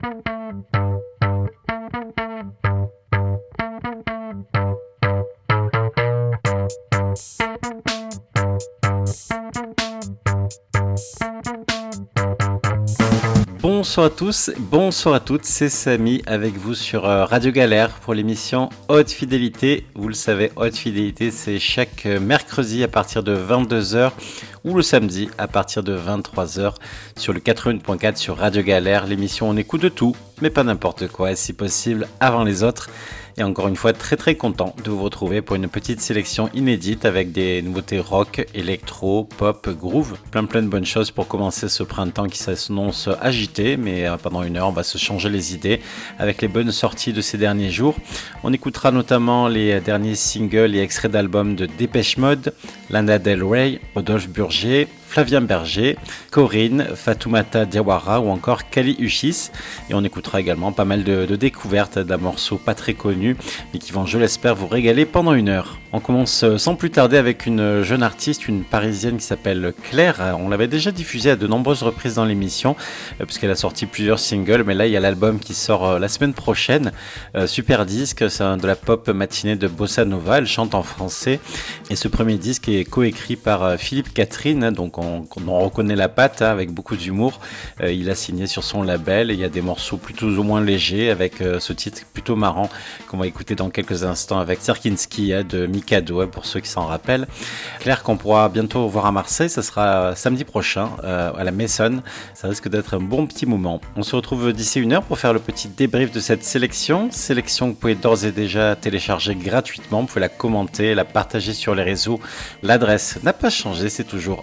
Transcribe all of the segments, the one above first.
Bonsoir à tous, bonsoir à toutes, c'est Samy avec vous sur Radio Galère pour l'émission Haute Fidélité. Vous le savez, Haute Fidélité, c'est chaque mercredi à partir de 22h ou le samedi à partir de 23h sur le 81.4 sur Radio Galère. L'émission, on écoute de tout, mais pas n'importe quoi, et si possible avant les autres. Et encore une fois, très content de vous retrouver pour une petite sélection inédite avec des nouveautés rock, électro, pop, groove. Plein de bonnes choses pour commencer ce printemps qui s'annonce agité, mais pendant une heure, on va se changer les idées avec les bonnes sorties de ces derniers jours. On écoutera notamment les derniers singles et extraits d'albums de Dépêche Mode, Lana Del Rey, Rodolphe Burger, Flavien Berger, Corinne, Fatoumata Diawara ou encore Kali Uchis. Et on écoutera également pas mal de découvertes d'un morceau pas très connu, mais qui vont, je l'espère, vous régaler pendant une heure. On commence sans plus tarder avec une jeune artiste, une parisienne qui s'appelle Claire. On l'avait déjà diffusée à de nombreuses reprises dans l'émission, puisqu'elle a sorti plusieurs singles, mais là il y a l'album qui sort la semaine prochaine. Super disque, c'est de la pop matinée de Bossa Nova, elle chante en français. Et ce premier disque est coécrit par Philippe Catherine, donc on reconnaît la patte avec beaucoup d'humour. Il a signé sur son label et il y a des morceaux plutôt ou moins légers avec ce titre plutôt marrant qu'on va écouter dans quelques instants avec Serkinski de Mikado pour ceux qui s'en rappellent. Claire qu'on pourra bientôt voir à Marseille, ça sera samedi prochain à la Maison. Ça risque d'être un bon petit moment. On se retrouve d'ici une heure pour faire le petit débrief de cette sélection que vous pouvez d'ores et déjà télécharger gratuitement. Vous pouvez la commenter, la partager sur les réseaux. L'adresse n'a pas changé, c'est toujours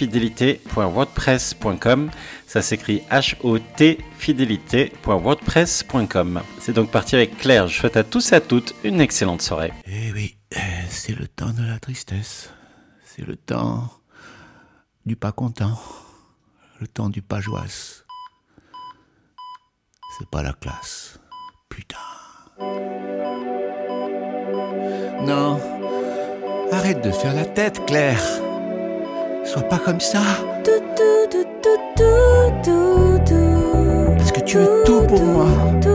hautefidélité.wordpress.com. Ça s'écrit HOT fidélité.wordpress.com. C'est donc parti avec Claire. Je souhaite à tous et à toutes une excellente soirée. Eh oui, c'est le temps de la tristesse. C'est le temps du pas content. Le temps du pas joasse. C'est pas la classe. Putain. Non, arrête de faire la tête, Claire. Sois pas comme ça. Parce que tu es tout pour moi.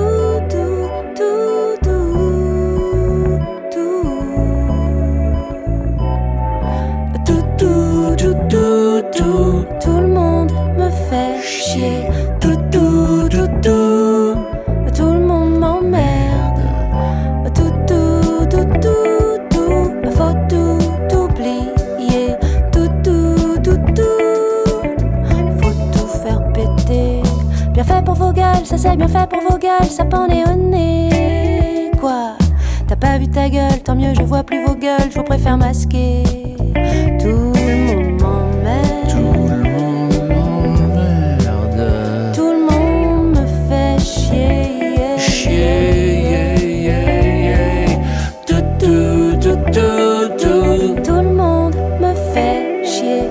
Tout le monde me fait chier. Tout le monde m'emmerde. Faut tout oublier. Faut tout faire péter. Bien fait pour vos gueules, ça c'est bien fait pour vos gueules. Ça pendait au nez. Quoi? T'as pas vu ta gueule, tant mieux, je vois plus vos gueules. Je vous préfère masquer. Tout le monde m'emmerde. Tout le monde me fait chier. Tout le monde me fait chier.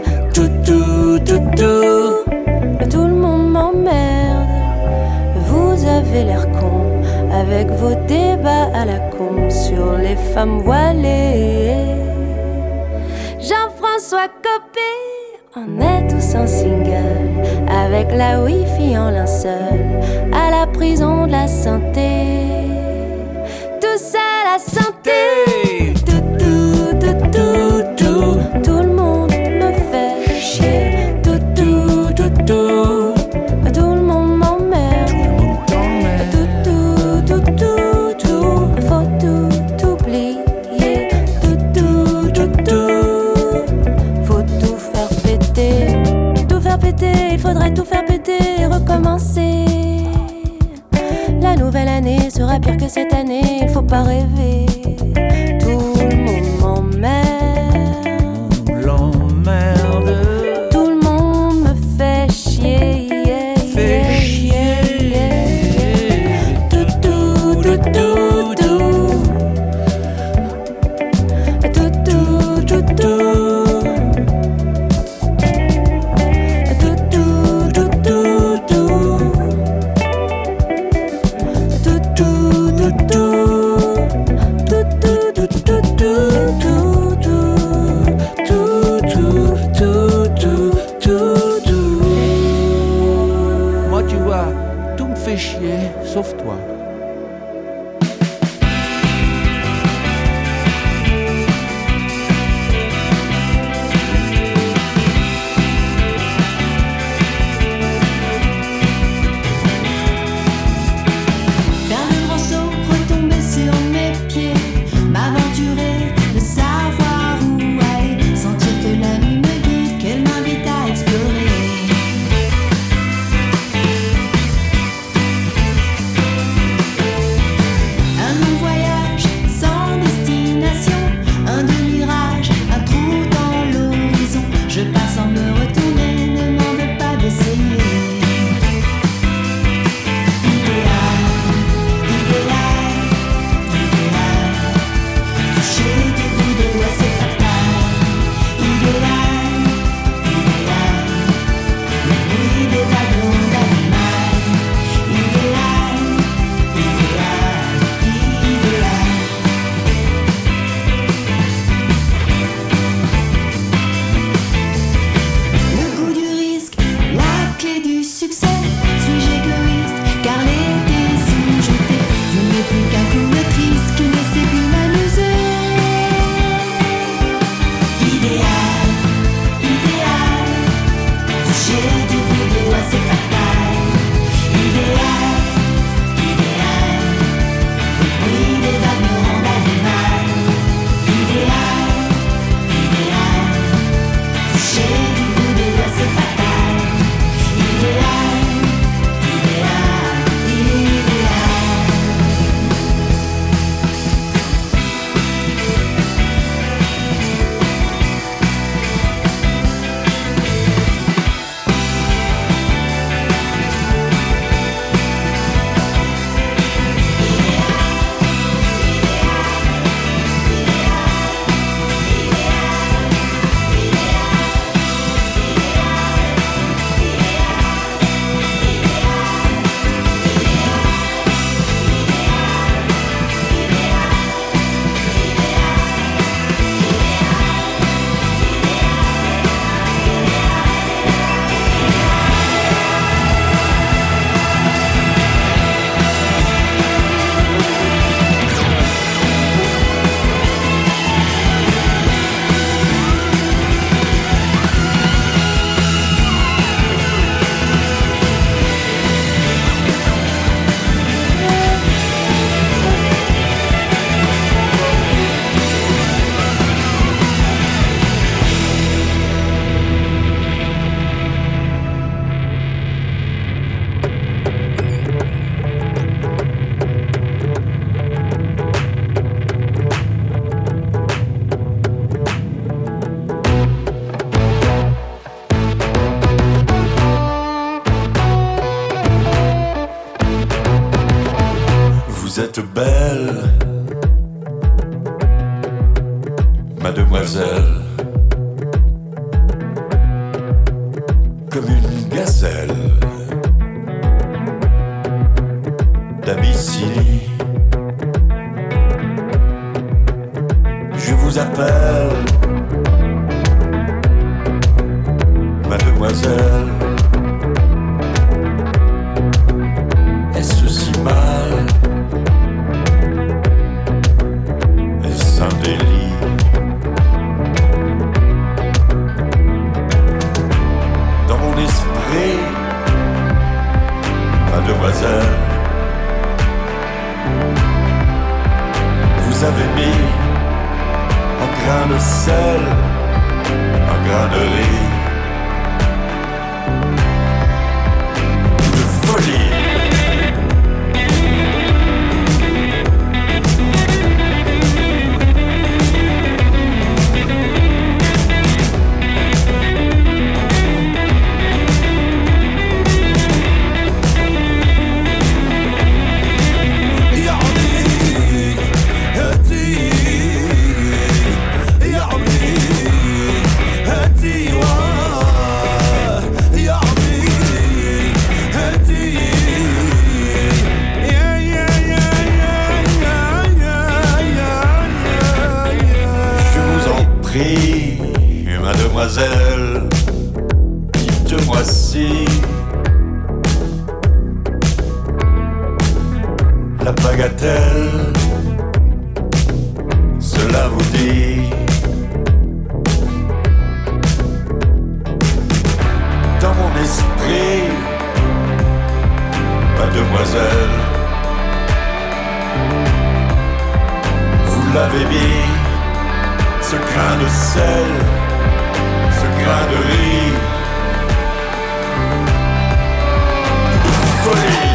Tout le monde m'emmerde. Vous avez l'air con avec vos débats à la con sur les femmes voilées. Jean-François Copé, on est tous en single, avec la wifi en linceul, à la prison de la santé. Tous à la santé. Tout le monde me fait chier. Tout le monde m'emmerde. Faut tout oublier. Faut tout faire péter. Tout faire péter, il faudrait tout faire péter et recommencer. La nouvelle année sera pire que cette année, il faut pas rêver. Tout le monde m'emmerde. Tout le monde me fait chier. tout me fait chier, sauf toi. Vous êtes belle, mademoiselle, comme une gazelle d'Abyssinie. Je vous appelle mademoiselle. Est-ce si mal? Est-ce un délit? Dans mon esprit, mademoiselle, vous avez mis un grain de sel, un grain de riz, de folie. Mademoiselle, dites-moi si la bagatelle. Cela vous dit, dans mon esprit, mademoiselle, vous l'avez mis, ce grain de sel, ce grain de riz, folie.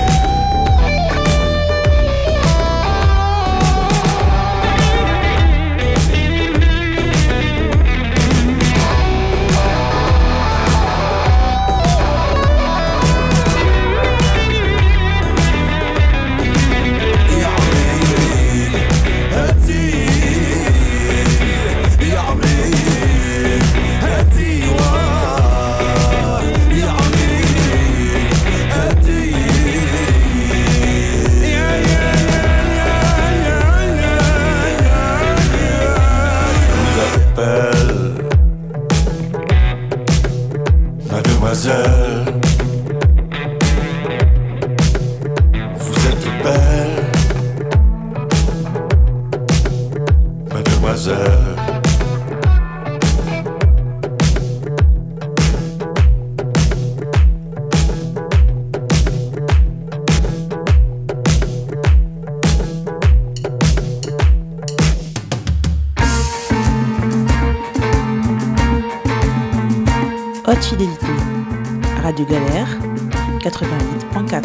Mademoiselle, vous êtes belle, mademoiselle. Haute fidélité, Radio Galère, 88.4.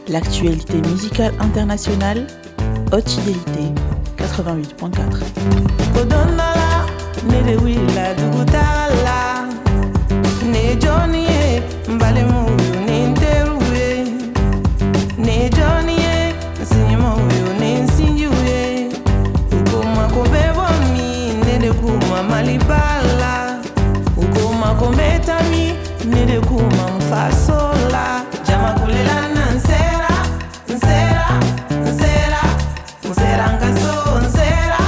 L'actualité musicale internationale, Haute Fidélité 88.4. Malibala, ukoma kometami, nede kuma mfasola, jama kulela nansera, nsera, nsera, nsera ngaso, nsera,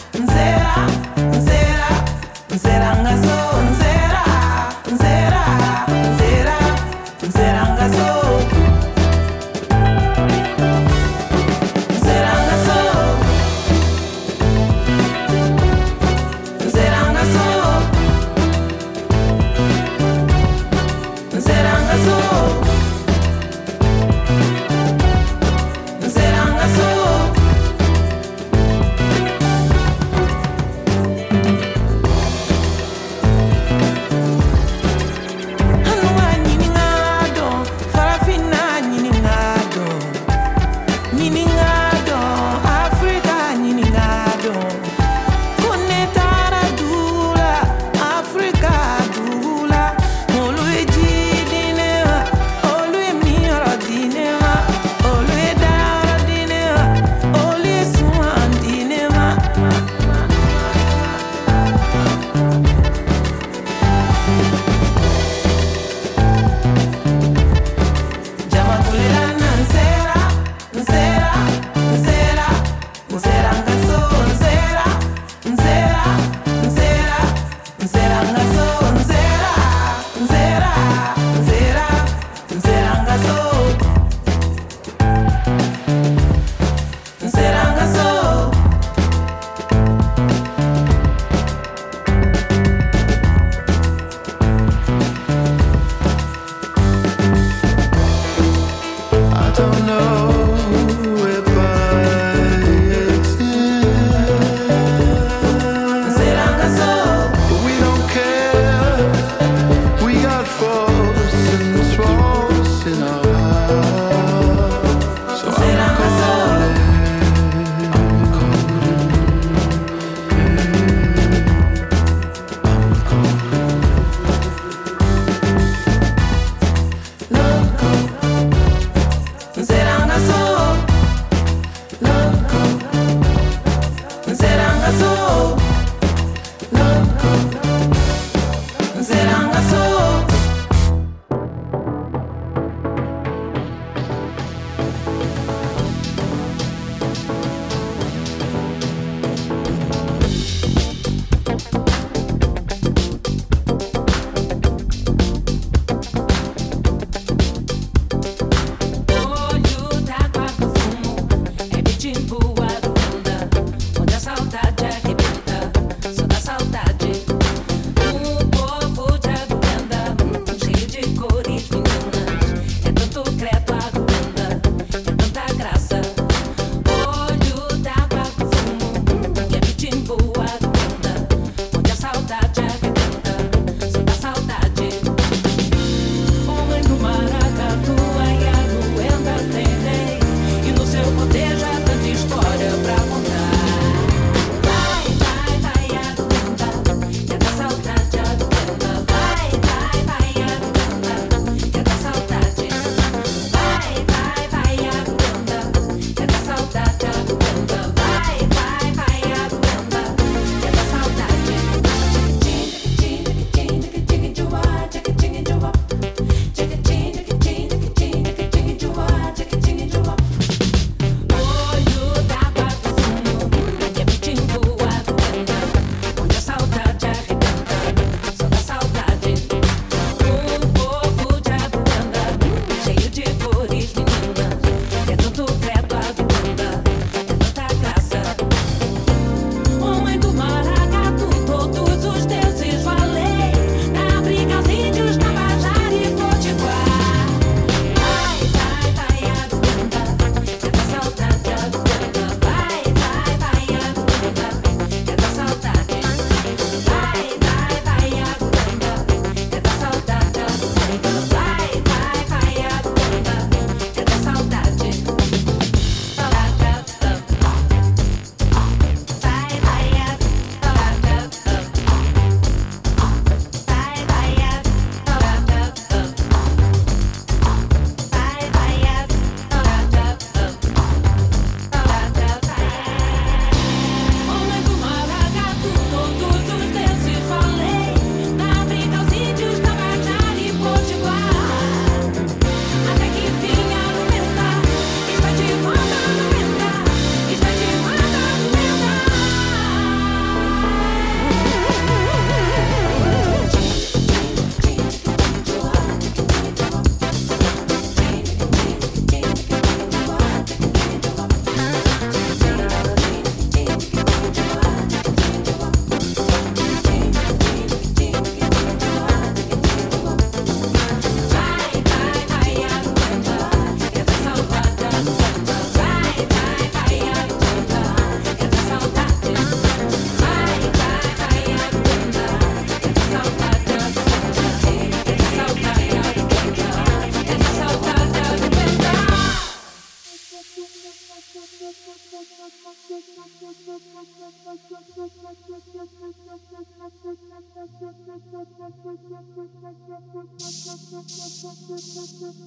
nsera, nsera, nsera ngaso, nsera, nsera, nsera, nsera ngaso. In our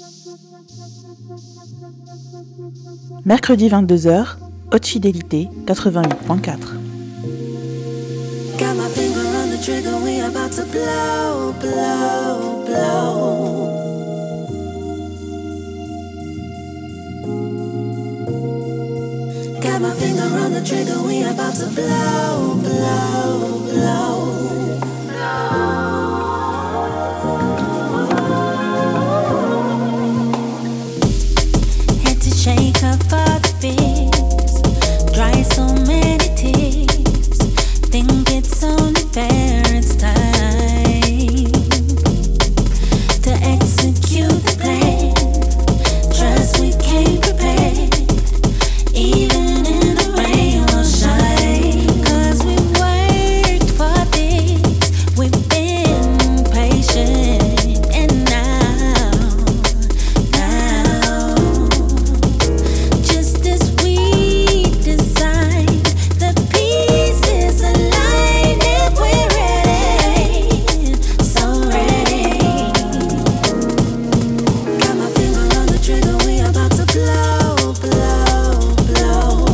Mercredi 22h, Haute Fidélité 88.4. Got my finger on the trigger, we about to blow, blow, blow. Got my finger on the trigger, we about to blow, blow, blow. Had to shake up for the fears, dry so many tears. Think it's only fair, it's time to execute the plan. Trust we came prepared, even in the rain we'll shine. 'Cause we worked for this, we've been patient, and now just as we designed, the pieces align and we're ready, so ready. Got my finger on the trigger, we about to blow, blow, blow.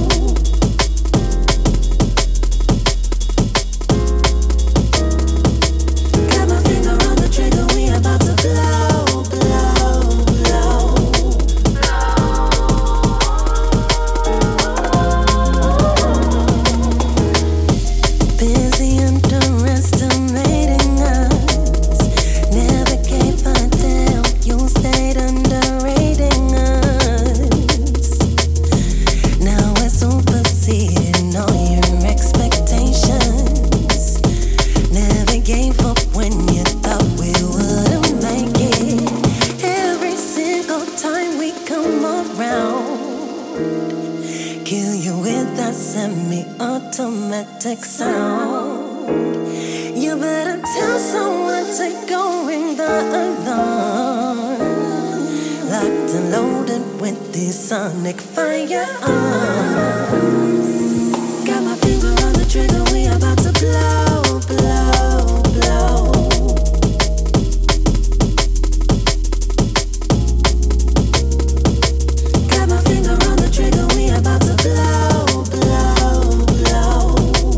Got my finger on the trigger, we about to blow, blow, blow. Busy underestimating us. Never gave a damn. You stayed underrating us. Now we're superseding all your expectations. Never gave up when you thought we wouldn't make it. Every single time we come around, kill you with that semi-automatic sound. You better tell someone to go ring the alarm. Locked and loaded with these sonic firearms. Got my finger on the trigger, we about to blow, blow, blow. Got my finger on the trigger, we about to blow, blow, blow.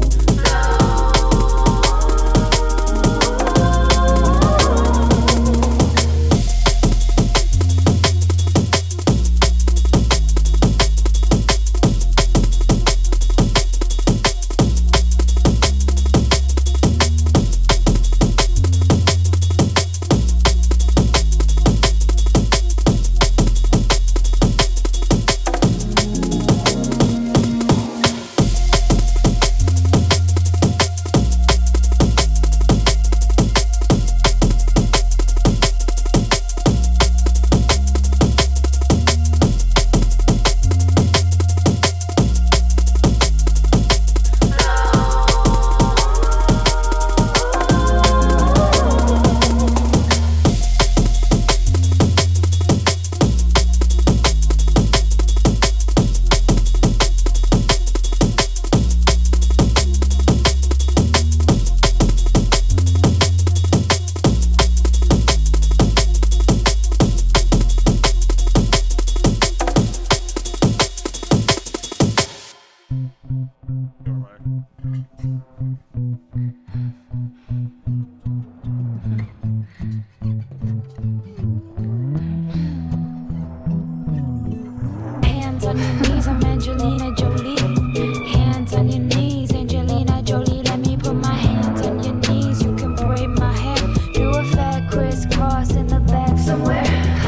Hands on your knees, I'm Angelina Jolie. Hands on your knees, Angelina Jolie. Let me put my hands on your knees. You can braid my hair, do a fat crisscross in the back somewhere.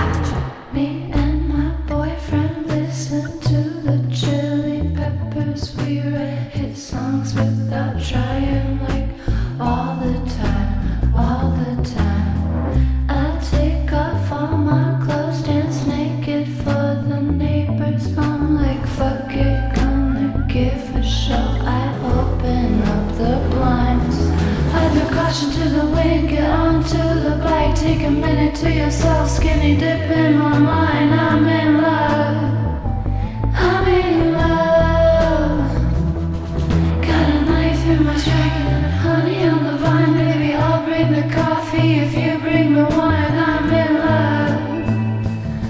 Me and my boyfriend listen to the Chili Peppers. We write hit songs without trying, like all the time, all the time. I take off all my clothes, dance naked for the neighbors. I'm like, fuck it, gonna give a show. I open up the blinds. I throw caution to the wind, get onto the bike. Take a minute to yourself, skinny dip in my mind. I'm in love, I'm in love. Got a knife in my jacket, honey on the vine. Baby, I'll bring the coffee if you bring the wine. I'm in love,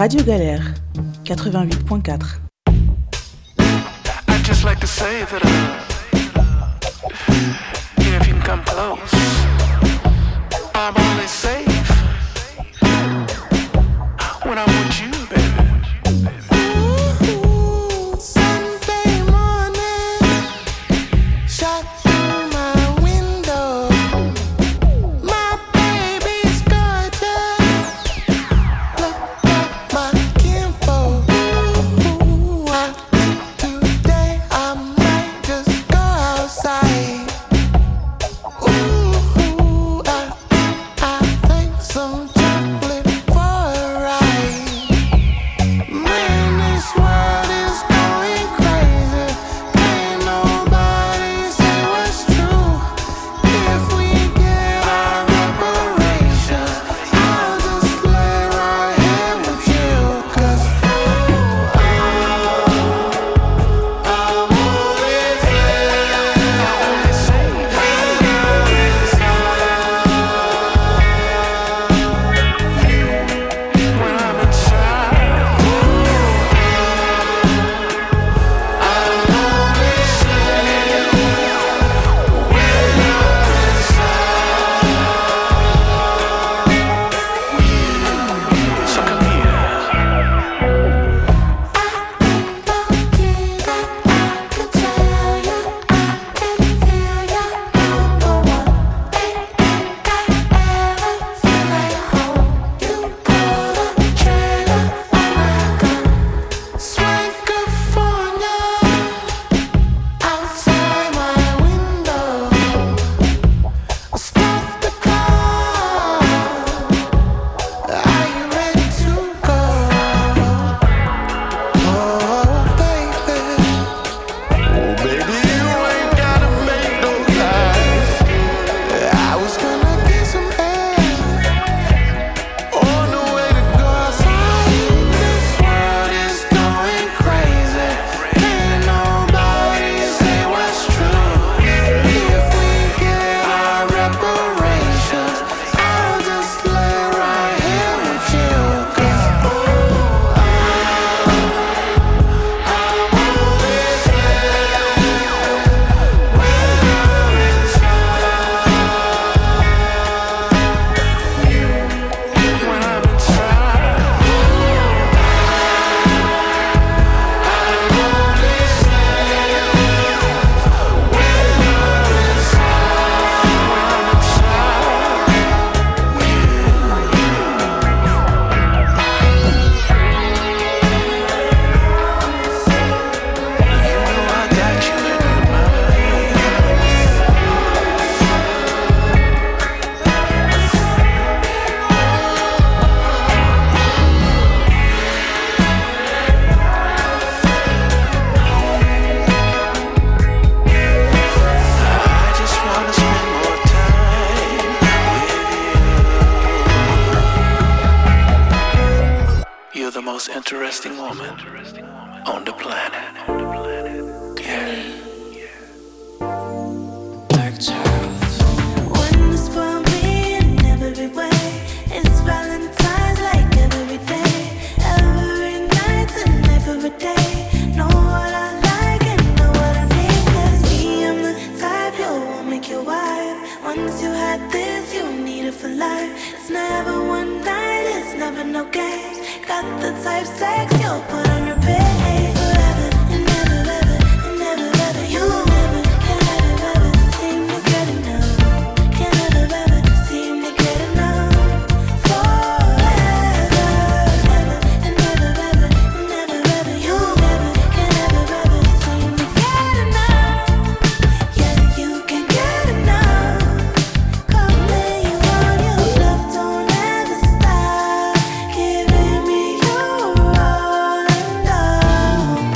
Radio Galère, 88.4. I'd just like to say that, if you can come close, I'm only safe when I'm with you, baby. Ooh, Sunday morning, shot through my window. My baby's gorgeous. Look at my kinfolk. Ooh, I think today I might just go outside. Ooh, I take some chocolate for a ride. Man, this world is going crazy. Can't nobody say what's true. If we get our reparations, I'll just lay right here with you. 'Cause I'm always When I'm inside, so come here. Outside my window, stop the car. Are you ready to go? Oh, baby. Oh, baby, you ain't gotta make no lies. I was gonna get some air on the way to go outside. This world is going crazy. Can't nobody say what's true. If we get our reparations, I'll just lay right here with you. 'Cause I'm always When I'm inside, I got you in my I just wanna spend more time with you. You're the most interesting woman on the planet. One to spoil me in every way. It's Valentine's like every day, every night and every day. Know what I like and know what I need. 'Cause me, I'm the type you won't make your wife. Once you had this, you need it for life. It's never one night, it's never no games. Got the type sex you'll put on your bed. Forever and never ever and never ever. You never can ever ever seem to get enough. Can ever ever seem to get enough. Forever, never and never ever and never ever. You never can ever ever seem to get enough. Yeah, you can get enough. Come lay you on your love, don't ever stop giving me your all and all.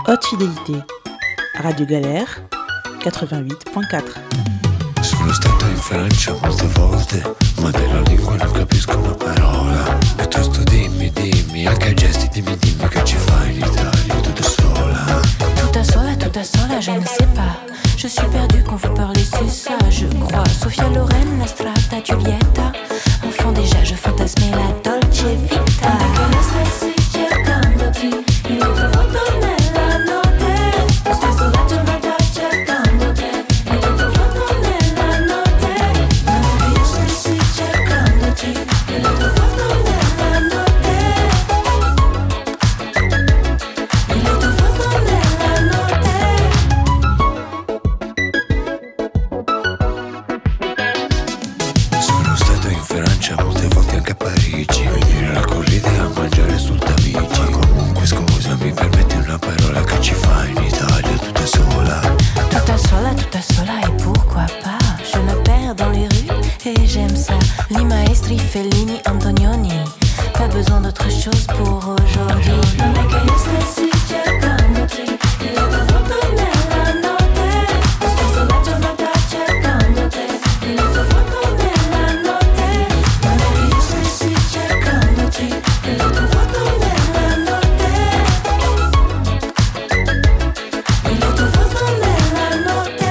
Haute fidélité. Radio Galère 88.4. Sono stato in Francia molte volte, ma della lingua non capisco una parola. Piuttosto dimmi, anche a gesti dimmi che ci fai in Italia, tu da sola. Tout sola, je ne sais pas. Je suis perdue quand vous parlez, c'est ça, je crois. Sofia Loren, la Strata, Giulietta. Enfant déjà, je fantasmais la Dolce Vita. Che io stessi cercandoti, io trovo nella notte. Lo stesso letto ma già cercando te, io trovo nella notte. Che io stessi cercandoti, io trovo nella notte. Io trovo nella notte. Sono stato in Francia molte volte, anche a Parigi, venire alla corrida a mangiare sul Tamigi. Ma comunque scusa, mi permetti una parola, che ci fai in Italia tutta sola? Tutta sola et pourquoi pas. Je me perds dans les rues et j'aime ça. Li maestri, Fellini, Antonioni. Pas besoin d'autre chose pour aujourd'hui. Non è che io stessi cercandoti, io trovo nella notte. Lo stesso la giornata cercando te, io trovo nella notte. Non è che io stessi cercandoti, io trovo nella notte. Io trovo nella notte.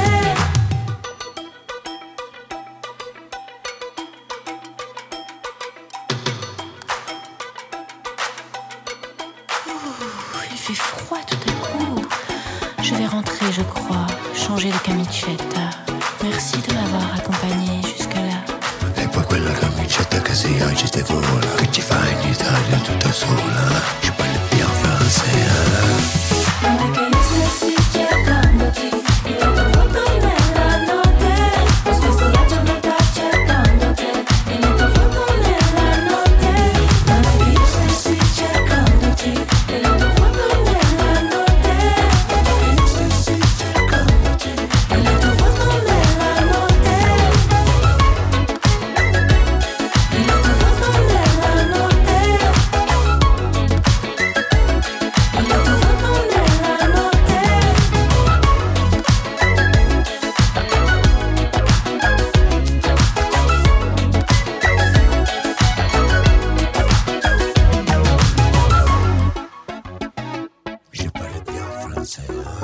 Il fait froid tout à coup. Je vais rentrer, je crois, changer de camicetta. Merci de m'avoir accompagné jusque-là. E poi quella camicetta che si agita e vola, che ci fai in Italia tutta sola? Je parle bien français. Non è che io stessi cercandoti, io trovo nella notte. Lo stesso la giornata cercando te, io trovo nella notte. Non è che io stessi cercandoti, io trovo nella notte. Io stessi cercandoti, io trovo nella notte. Io trovo nella notte. Io trovo nella notte. Je parle bien français.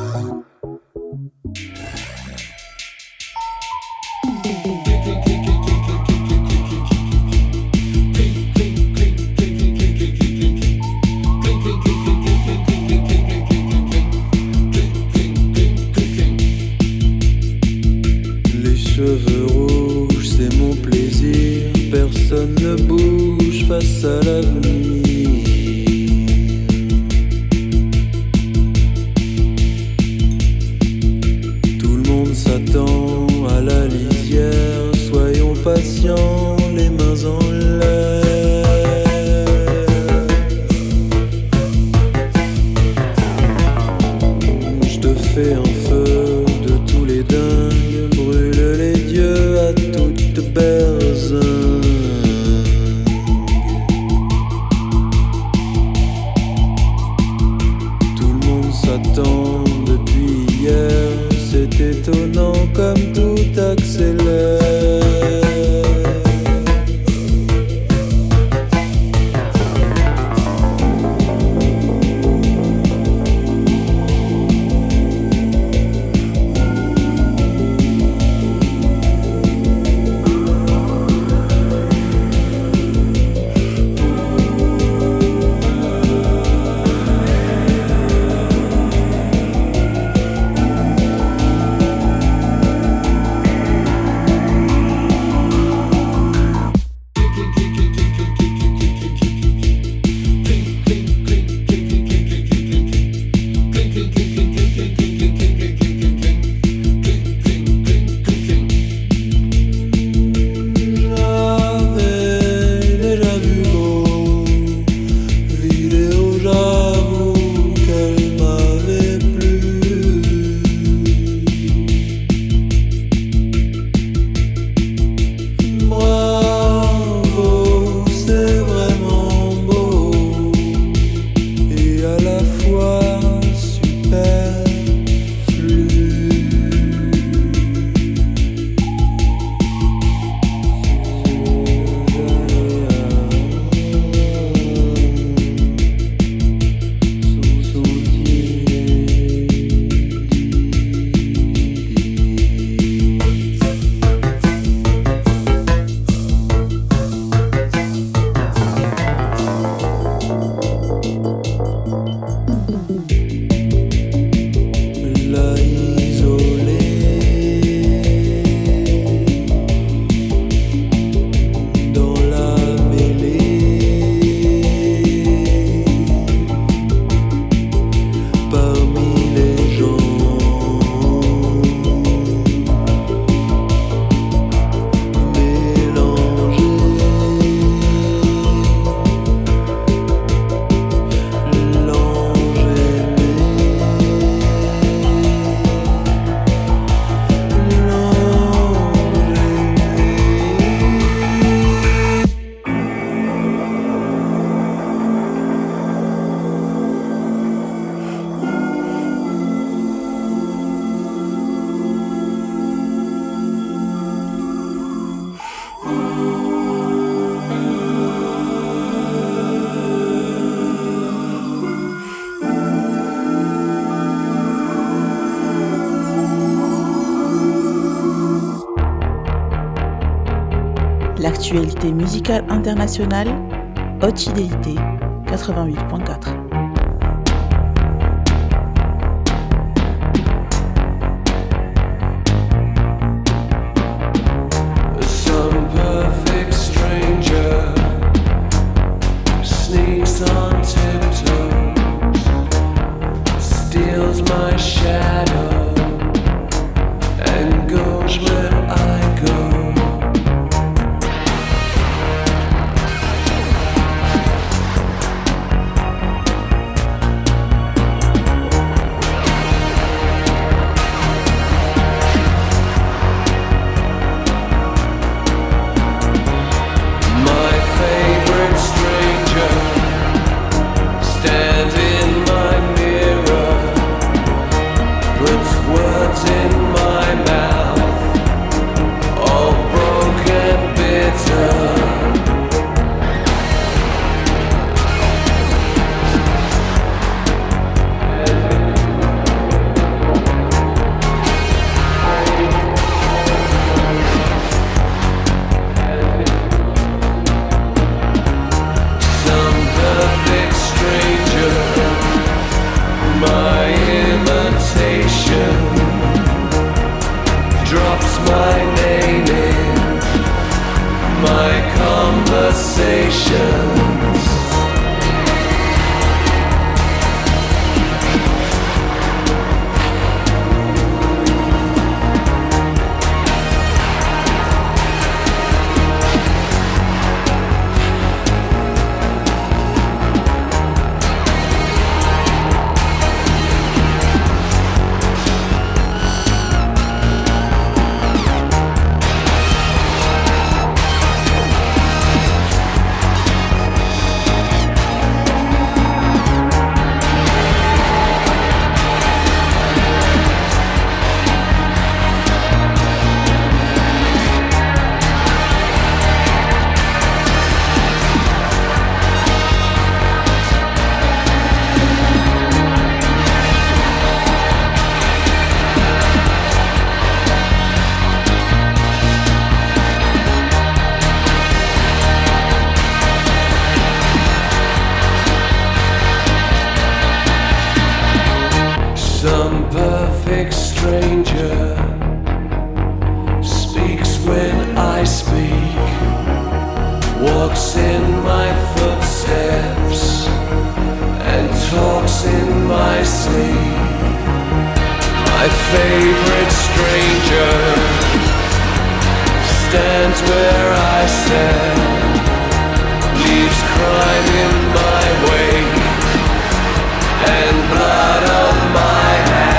Les cheveux rouges, c'est mon plaisir. Personne ne bouge face à l'avenir. Tout le monde s'attend à la lisière. Soyons patients, les mains en l'air. Je te fais un feu de tous les dingues, brûle les dieux à toute berzingue. Tout le monde s'attend depuis hier, c'est étonnant comme tout accélère. L'actualité musicale internationale, Haute Fidélité, 88.4. Some perfect stranger sneaks on tiptoes, steals my shadow, and goes where I go. Some perfect stranger speaks when I speak, walks in my footsteps and talks in my sleep. My favorite stranger stands where I stand, leaves crime in my wake and blood on my hands.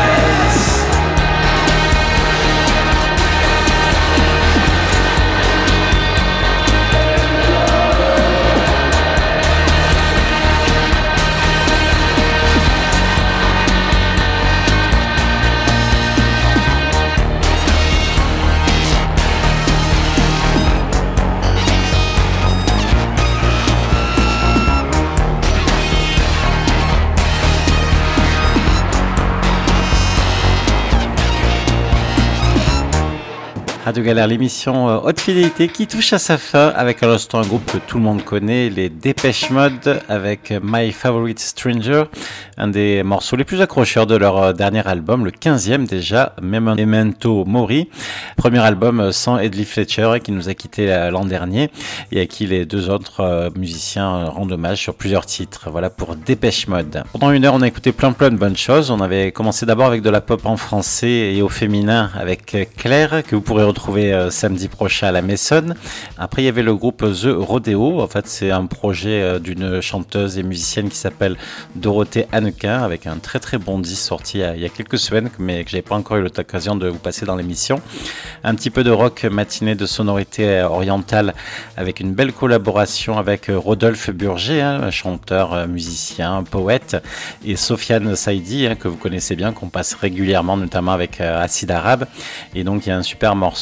Radio Galère, l'émission Haute Fidélité qui touche à sa fin avec à l'instant un groupe que tout le monde connaît, les Dépêche Mode avec My Favorite Stranger, un des morceaux les plus accrocheurs de leur dernier album, le 15e déjà, Memento Mori, premier album sans Headley Fletcher qui nous a quitté l'an dernier et à qui les deux autres musiciens rendent hommage sur plusieurs titres. Voilà pour Dépêche Mode. Pendant une heure, on a écouté plein de bonnes choses. On avait commencé d'abord avec de la pop en français et au féminin avec Claire, que vous pourrez retrouver samedi prochain à la Maison. Après, il y avait le groupe The Rodeo. En fait, c'est un projet d'une chanteuse et musicienne qui s'appelle Dorothée Hannequin, avec un très très bon disque sorti il y a quelques semaines, mais que j'avais pas encore eu l'occasion de vous passer dans l'émission. Un petit peu de rock matinée de sonorité orientale, avec une belle collaboration avec Rodolphe Burger, un chanteur, musicien, poète, et Sofiane Saidi, que vous connaissez bien, qu'on passe régulièrement, notamment avec Acide Arabe. Et donc, il y a un super morceau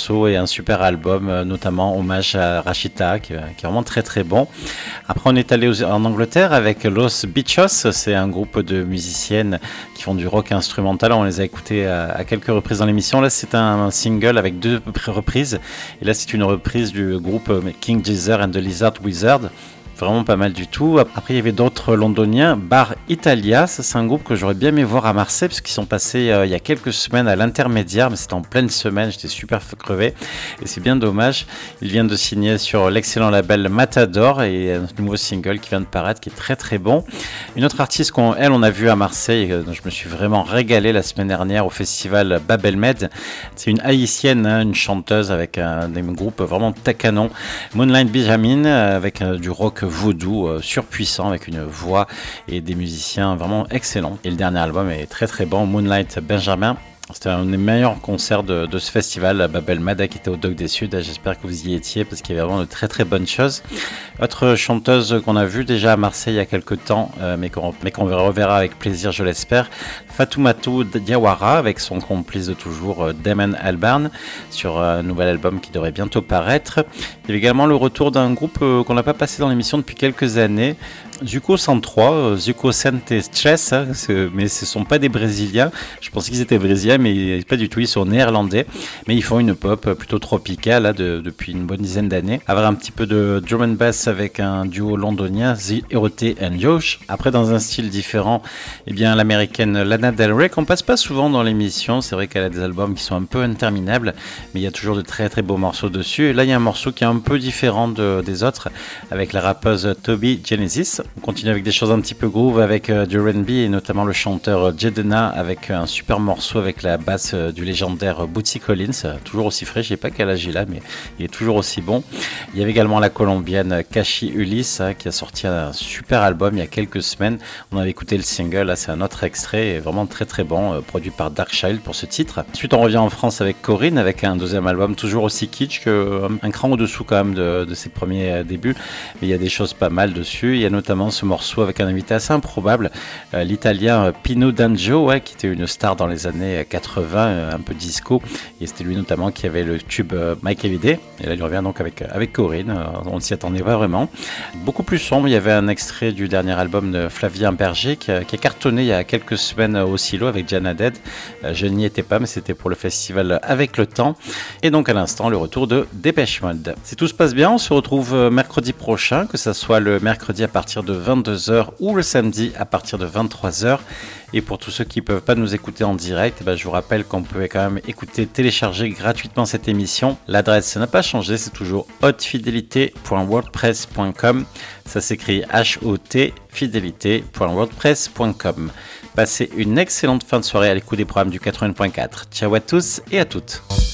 morceaux et un super album, notamment hommage à Rachita, qui est vraiment très très bon. Après, on est allé en Angleterre avec Los Bichos, c'est un groupe de musiciennes qui font du rock instrumental. On les a écoutés à quelques reprises dans l'émission. Là, c'est un single avec 2 reprises. Et là, c'est une reprise du groupe King Gizzard and the Lizard Wizard. Vraiment pas mal du tout. Après, il y avait d'autres londoniens. Bar Italia, ça c'est un groupe que j'aurais bien aimé voir à Marseille parce qu'ils sont passés il y a quelques semaines à l'Intermédiaire, mais c'était en pleine semaine, j'étais super crevé et c'est bien dommage. Ils viennent de signer sur l'excellent label Matador et un nouveau single qui vient de paraître qui est très très bon. Une autre artiste qu'on a vu à Marseille, dont je me suis vraiment régalé la semaine dernière au festival Babelmed, c'est une haïtienne, une chanteuse avec un groupe vraiment canon, Moonlight Benjamin, avec du rock vaudou surpuissant avec une voix et des musiciens vraiment excellents. Et le dernier album est très très bon, Moonlight Benjamin. C'était un des meilleurs concerts de ce festival, Babelmed, qui était au Doc des Suds. J'espère que vous y étiez parce qu'il y avait vraiment de très très bonnes choses. Autre chanteuse qu'on a vue déjà à Marseille il y a quelques temps, mais qu'on reverra avec plaisir, je l'espère, Fatoumata Diawara, avec son complice de toujours, Damon Albarn, sur un nouvel album qui devrait bientôt paraître. Il y avait également le retour d'un groupe qu'on n'a pas passé dans l'émission depuis quelques années, Zuko 103, Zuko Santes, mais ce ne sont pas des Brésiliens. Je pensais qu'ils étaient Brésiliens, mais pas du tout, ils sont néerlandais. Mais ils font une pop plutôt tropicale là, depuis une bonne dizaine d'années. Avoir un petit peu de drum and bass avec un duo londonien, The Erote and Josh. Après, dans un style différent, eh bien, l'américaine Lana Del Rey, qu'on passe pas souvent dans l'émission. C'est vrai qu'elle a des albums qui sont un peu interminables, mais il y a toujours de très très beaux morceaux dessus. Et là, il y a un morceau qui est un peu différent des autres, avec la rappeuse Toby Genesis. On continue avec des choses un petit peu groove avec du R&B et notamment le chanteur Jedena avec un super morceau avec la basse du légendaire Bootsy Collins, toujours aussi frais, je sais pas quel âge il a, mais il est toujours aussi bon. Il y avait également la colombienne Kashi Ulysse qui a sorti un super album il y a quelques semaines. On avait écouté le single, là c'est un autre extrait, vraiment très très bon, produit par Darkchild pour ce titre. Ensuite on revient en France avec Corinne avec un deuxième album toujours aussi kitsch, un cran au-dessous quand même de ses premiers débuts, mais il y a des choses pas mal dessus. Il y a notamment ce morceau avec un invité assez improbable, l'italien Pino D'Angio, qui était une star dans les années 80, un peu disco, et c'était lui notamment qui avait le tube Mike Everyday, et là il revient donc avec Corinne, on ne s'y attendait pas vraiment. Beaucoup plus sombre, il y avait un extrait du dernier album de Flavien Berger qui a cartonné il y a quelques semaines au Silo avec Jana Dead. Je n'y étais pas, mais c'était pour le festival Avec le Temps, et donc à l'instant le retour de Dépêche Mode. Si tout se passe bien, on se retrouve mercredi prochain, que ça soit le mercredi à partir de 22h ou le samedi à partir de 23h. Et pour tous ceux qui ne peuvent pas nous écouter en direct, je vous rappelle qu'on peut quand même télécharger gratuitement cette émission. L'adresse n'a pas changé, c'est toujours hautefidélité.wordpress.com. Ça s'écrit HOT fidélité.wordpress.com. Passez une excellente fin de soirée à l'écoute des programmes du 80.4. Ciao à tous et à toutes.